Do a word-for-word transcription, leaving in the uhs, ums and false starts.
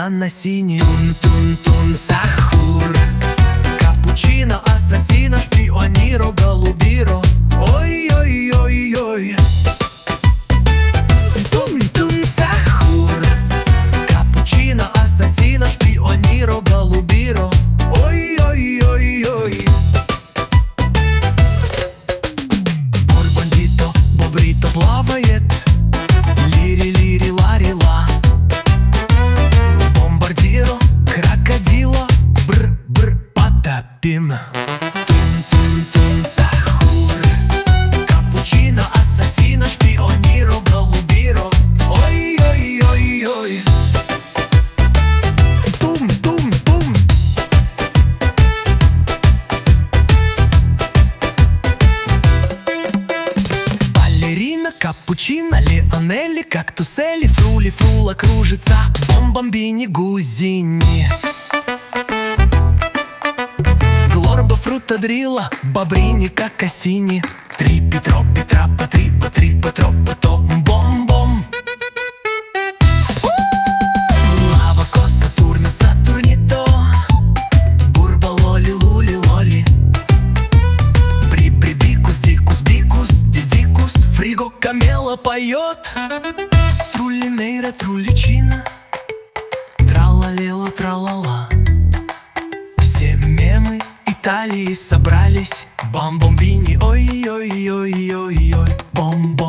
ананасини. Тун-тун-тун, сахур, капучино, ассасино, шпиониро, голубиро. Ой-ой-ой-ой. Тун-тун, сахур, капучино, ассасино, шпиониро, голубиро. Ой-ой-ой-ой. Борбандито, бобрито плавает. Лири-лири-лари-ла. Бомбардиро, крокодило, бр-бр, потопим. Тун-тун-тун, сахур, капучино, ассасино, шпиониро, голубиро. Ой-ой-ой-ой. Тум-тум-тум. Балерина, капучино, Леонелли, кактусели, фрули, фрула кружится, бомбомбини, гузини. Глорба, фрутадрила, бобрини, какасини. Трипи, тропи, трапа, трипа, трипа, тропа, то, бом-бом. Лава, коса, турна, сатурнито. Бурба, лоли, лули, лоли. Бри-бри, бикус, дикус, бикус, дидикус. Фриго, камела поет. Трулинейра, труличина. Тралалела, тралала. Все мемы Италии собрались. Бомбомбини, ой-ой-ой-ой-ой. Бомб